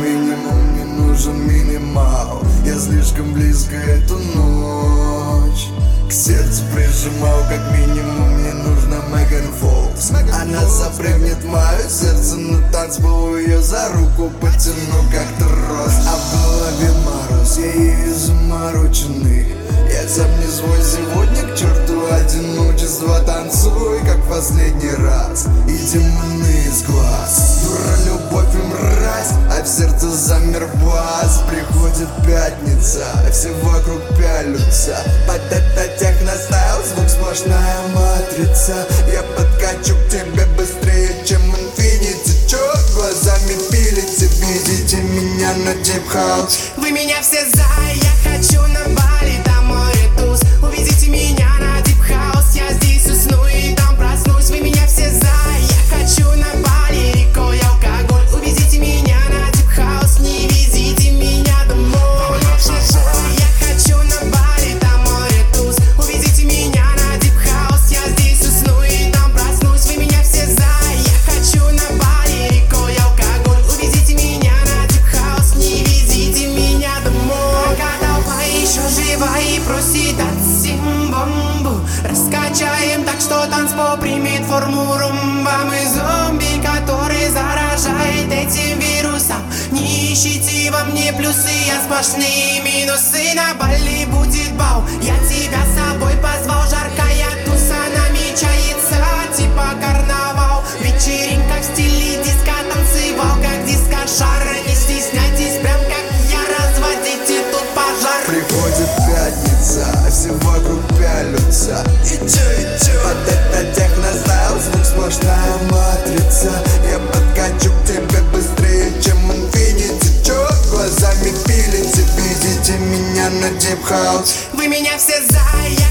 минимум, мне нужен минимал. Я слишком близко эту ночь к сердцу прижимал, как минимум мне нужна Меган Фокс. Она запрыгнет в мое сердце на танцпол, ее за руку потяну как трос. А в голове мороз, я ею замороченный. Я сам не свой сегодня, к черту одиночество. Танцуй, как в последний раз, и демоны из глаз. Дура, любовь и мразь, а в сердце замер бас. Приходит пятница, все вокруг пялются. Под это техностайл, звук сплошная матрица. Я подкачу к тебе быстрее, чем Infinity. Чё глазами пилите, видите меня на Deep House. Вы меня все за, я хочу на Бали, там море туз. Увезите меня на Deep House, я здесь усну и там проснусь. Вы меня все за, я хочу на Бали, рекой алкоголь. Увезите меня на Deep House, не везите меня домой. Вы меня все за, я хочу на Бали, там море туз. Увезите меня на Deep House, я здесь усну и там проснусь. Вы меня все за, я хочу на Бали, рекой алкоголь. Увезите меня на Deep House, не везите меня домой. Пока толпа еще жива и просит дать им бомбу, раскачаем так, что танцпол примет форму румба. Мы зомби, который заражает этим вирусом. Не ищите во мне плюсы, я сплошные минусы. На Бали будет бал, я тебя с собой позвал. Жаркая туса намечается, типа карнавал. Вечеринка в стиле диска, танцевал как диско-шар. Не стесняйтесь, прям как я, разводите тут пожар. Приходит пятница, все вокруг пялются. И чё? Под это техностайл, звук сплошная матрица. Я подкачу к тебе быстрее, чем Infinity. Чё глазами пилите, видите меня на Deep House. Вы меня все за, я